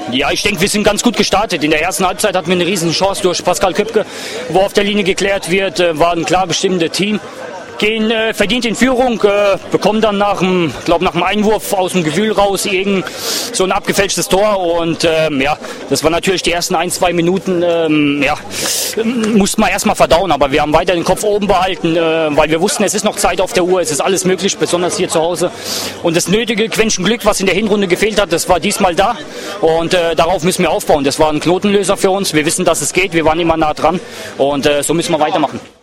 Ja, ich denke, wir sind ganz gut gestartet. In der ersten Halbzeit hatten wir eine riesen Chance durch Pascal Köpke, wo auf der Linie geklärt wird, war ein klar bestimmtes Team. Gehen verdient in Führung, bekommen dann nach dem Einwurf aus dem Gewühl raus so ein abgefälschtes Tor und das war natürlich die ersten 1-2 Minuten, mussten wir erstmal verdauen, aber wir haben weiter den Kopf oben behalten, weil wir wussten, es ist noch Zeit auf der Uhr, es ist alles möglich, besonders hier zu Hause und das nötige Quäntchen Glück, was in der Hinrunde gefehlt hat, das war diesmal da und darauf müssen wir aufbauen. Das war ein Knotenlöser für uns, wir wissen, dass es geht, wir waren immer nah dran und so müssen wir weitermachen.